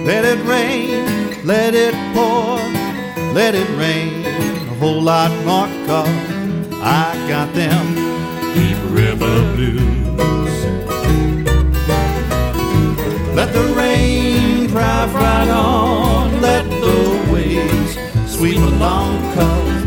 Let it rain, let it pour, let it rain a whole lot more, 'cause I got them Deep River Blues. Let the rain drive right on, let the waves sweep along, 'cause